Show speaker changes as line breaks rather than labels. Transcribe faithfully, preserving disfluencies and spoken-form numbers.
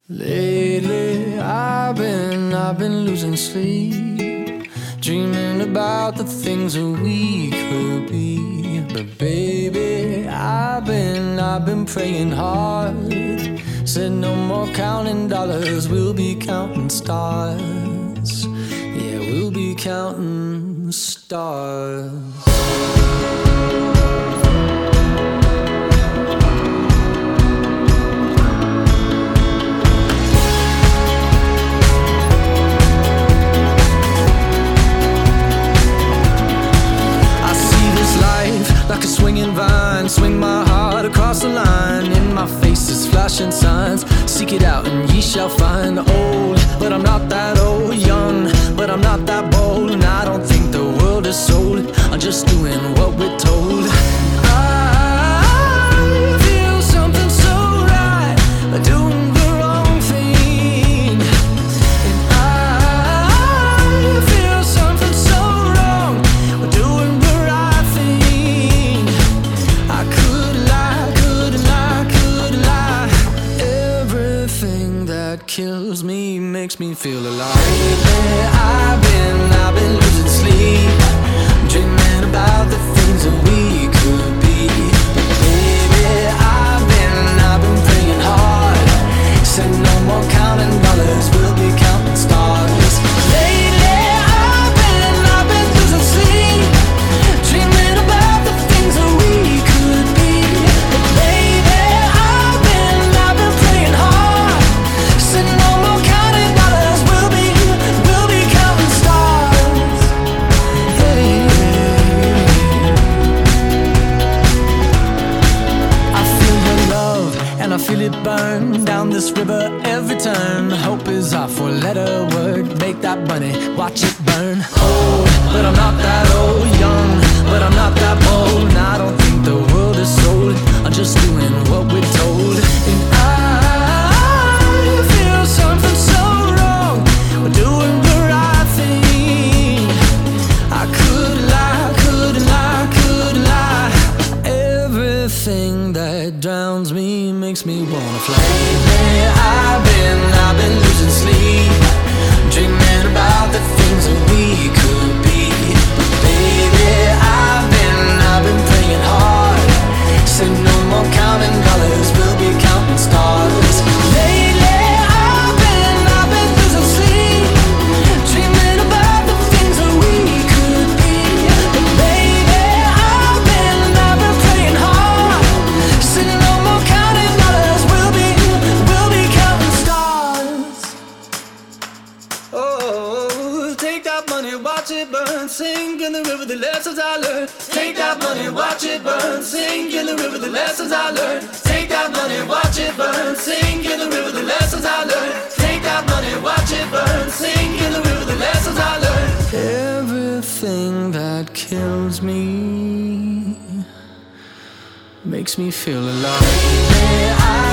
Lately, I've been, I've been losing sleep, dreaming about the things that we could be. But baby, I've been, I've been praying hard. Said no more counting dollars, we'll be counting stars. Yeah, we'll be counting stars. Like a swinging vine, swing my heart across the line. In my face is flashing signs. Seek it out and ye shall find. Old, but I'm not that old. Young, but I'm not that bold. And I don't think the world is sold. I'm just doing what we're told. I feel something so right, doing the wrong thing. And I feel something so wrong, doing the right thing. I could lie, could lie, could lie. Everything that kills me makes me feel alive. Lately, I've been, I've been losing sleep, dreaming about the things that we could be. Baby, I've been, I've been praying hard. Said no more counting dollars, we'll be counting stars. Lately, I've been, I've been losing sleep, dreaming about the things that we could be. But baby, I've been, I've been praying hard. Said no more counting dollars, we'll be, we'll be counting stars. Hey, I feel your love and I feel it burn down this river every turn. Hope is our four-letter word. Make that money, watch it burn. Old, but I'm not that old. Young, but I'm not that bold. And I don't think the world is sold. I'm just doing what we're told. And I feel something so wrong, we're doing the right thing. I could lie, could lie, could lie. Everything that drowns me makes me wanna fly. Lately, I've been, I've been losing sleep, dreaming about the things that we could be. But baby, I've been, I've been praying hard. Said no more counting dollars, we'll be counting stars. Lately, I've been, I've been losing sleep, dreaming about the things that we could be. But baby, I've been, I've been praying hard. Said no more counting dollars, we'll be, we'll be counting stars. Oh, take that money, watch it burn, sink in the river, the lessons I learned. Take that money, watch it burn, sink in the river, the lessons I learned. Take that money, watch it burn, sink in the river, the lessons I learned. Take that money, watch it burn, sink in the river, the lessons I learned. Everything that kills me makes me feel alive.